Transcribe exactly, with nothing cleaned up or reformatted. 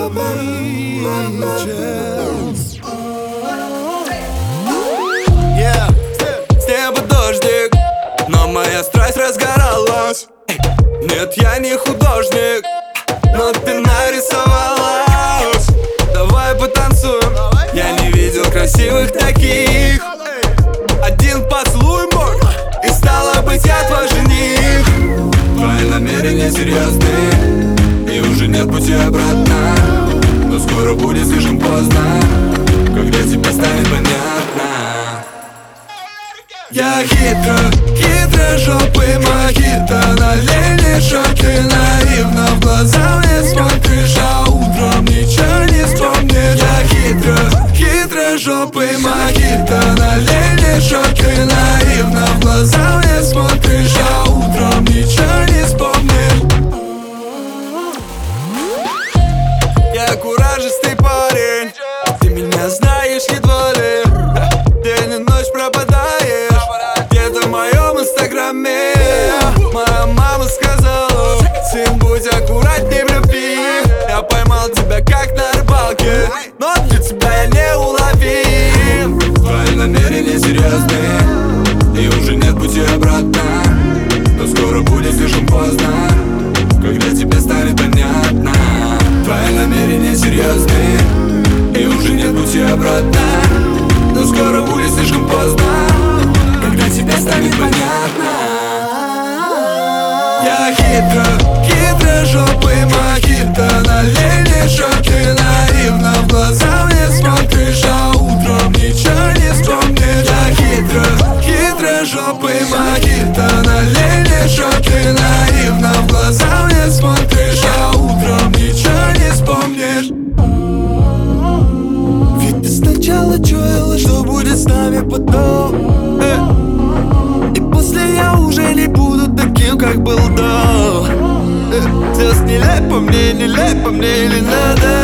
Yeah. С неба дождик, но моя страсть разгоралась. Нет, я не художник, но ты нарисовалась. Давай потанцуем, я не видел красивых таких. Один поцелуй мой, и стало быть, я твой жених. Твои намерения серьезные, и уже нет пути обратно. Но скоро будет слишком поздно, когда тебе станет понятно. Я хитро, хитро жопой мохито, налей мне шот, ты наивно в глаза мне смотришь, а утром ничего не вспомнишь. Я хитро, хитро жопой мохито, налей мне шот, ты наивно в глаза мне смотришь, а утром ничего не вспомнишь. Я куражистый парень, ты меня знаешь едва ли. День и ночь пропадаешь где-то в моем инстаграме. Моя мама сказала: сын, будь аккуратней в любви. Я поймал тебя как на рыбалке, но для тебя я не уловим. Твои намерения серьезные, и уже нет пути обратно. Но скоро будет слишком поздно, когда тебе станет понятно. Твои намерения серьезные, и уже нет пути обратно. Но скоро будет слишком поздно, когда тебе станет понятно. Я хитро, хитро жопой мохито, налей мне шот, ты наивно в глаза мне смотришь, а утром ничего не вспомнишь. Я хитро, хитро жопой мохито, налей мне шот, ты наивно в глаза мне смотришь, а утром ничего не вспомнишь. Ведь ты сначала чуяла, что будет с нами потом, э. И после я уже не буду таким, как был до, э. Сейчас нелепо мне, нелепо мне или надо.